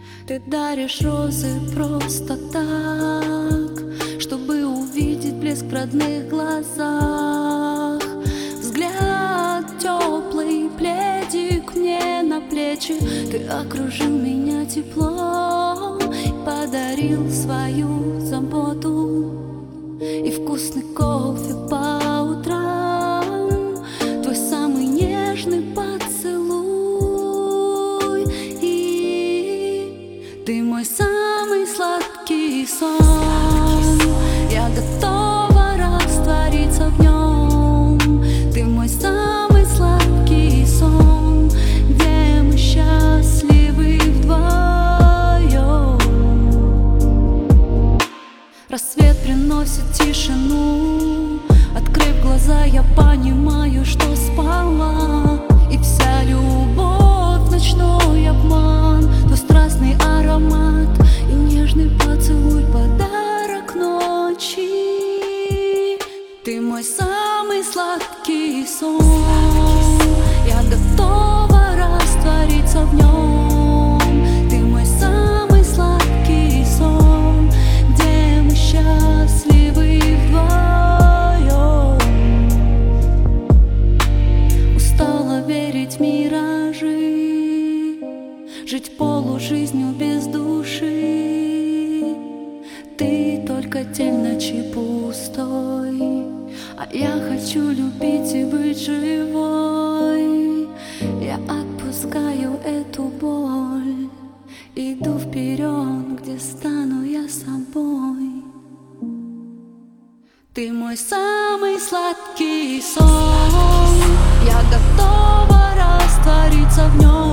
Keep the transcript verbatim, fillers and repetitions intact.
Ты даришь розы просто так, чтобы увидеть блеск в родных глазах. Взгляд теплый, пледик мне на плечи. Ты окружил меня теплом и подарил свою заботу и вкусный кофе по утрам, твой самый нежный поцелуй. И ты мой самый сладкий сон, я готова раствориться в нем. Ты мой самый сладкий сон, где мы счастливы вдвоем. Рассвет приносит тишину, открыв глаза, я понимаю, что спала. И вся любовь, ночной обман, твой страстный аромат и нежный поцелуй, подарок ночи. Ты мой самый сладкий сон, я готова раствориться в нем. Ты мой самый сладкий сон, где мы счастливы вдвоем. Устала верить в миражи, жить полужизнью без души. Ты только тень ночи пустой, а я хочу любить и быть живой. Я отпускаю эту боль, иду вперед, где стану я собой. Ты мой самый сладкий сон, я готова раствориться в нем.